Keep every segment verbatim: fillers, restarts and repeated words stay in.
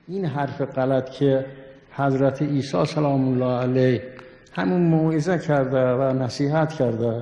این حرف غلط که حضرت عیسی سلام الله علیه همون موعظه کرده و نصیحت کرده،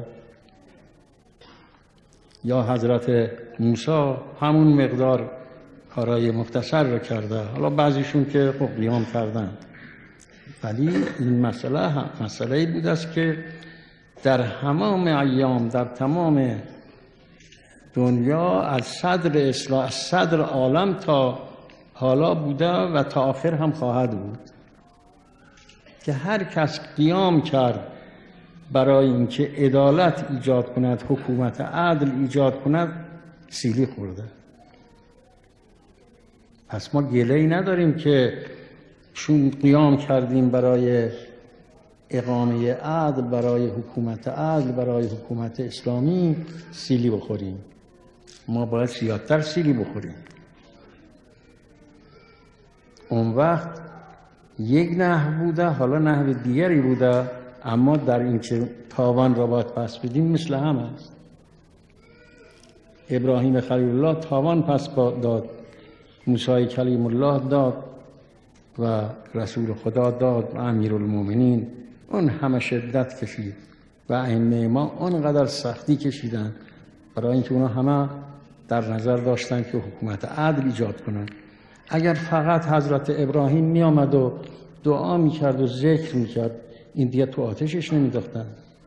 یا حضرت موسی همون مقدار کارای مختصر رو کرده، حالا بعضیشون که خب قیام کردن، ولی این مسئله هم مسئله بود است که در همام ایام در تمام دنیا از صدر اسلام، از صدر عالم تا حالا بوده و تا آخر هم خواهد بود که هر کس قیام کرد برای اینکه عدالت ایجاد کند، حکومت عدل ایجاد کند، سیلی خورده. پس ما گله‌ای نداریم که چون قیام کردیم برای اقامه عدل، برای حکومت عدل، برای حکومت اسلامی سیلی بخوریم. ما باید زیادتر سیلی بخوریم. اون وقت یک نحو بوده، حالا نحو دیگری بوده، اما در این که تاوان را باید پس بدیم مثل هم است. ابراهیم خلیل الله تاوان پس داد، موسی کلیم الله داد و رسول خدا داد و امیرالمومنین اون همه شدت کشید و ائمه ما اونقدر سختی کشیدن برای اینکه اونا همه در نظر داشتن که حکومت عدل ایجاد کنن. اگر فقط حضرت ابراهیم می آمد و دعا می کرد و ذکر می کرد، این دیگه تو آتشش نمی داختن.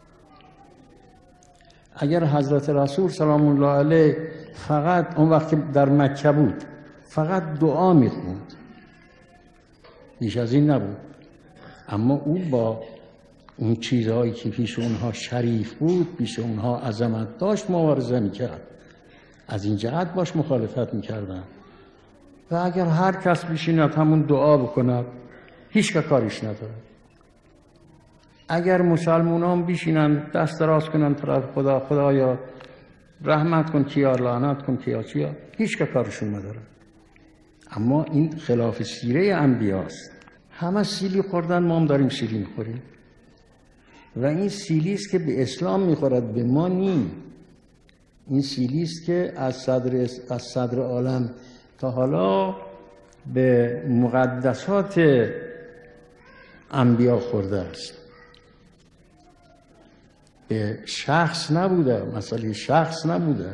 اگر حضرت رسول سلام الله علیه فقط اون وقت در مکه بود فقط دعا می خوند، بیش از این نبود، اما او با اون چیزهایی که پیش اونها شریف بود، پیش اونها عظمت داشت، مبارزه می کرد. از این جهت باش مخالفت می کردن. و اگر هر کس بشیند همون دعا بکند، هیچ که کاریش نداره. اگر مسلمانان بشینن دست دراز کنن طرف خدا، خدایا رحمت کن، کیا لعنت کن، کیا چیا، هیچ که کارشون نداره. اما این خلاف سیره انبیاست. همه سیلی خوردن، ما هم داریم سیلی میخوریم و این سیلی است که به اسلام میخورد، به ما نیم. این سیلی است که از صدر از صدر عالم تا حالا به مقدسات انبیا خورده است. به شخص نبوده، مسئله شخص نبوده،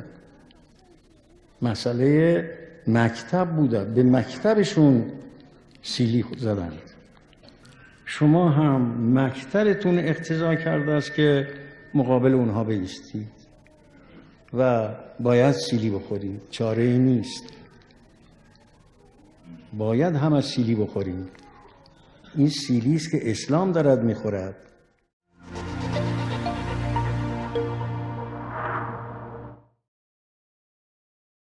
مسئله مکتب بوده. به مکتبشون سیلی زدند. شما هم مکتبتون اقتضا کرده است که مقابل اونها بایستید و باید سیلی بخورید، چاره ای نیست، باید هم از سیلی بخوریم. این سیلی است که اسلام دارد میخورد.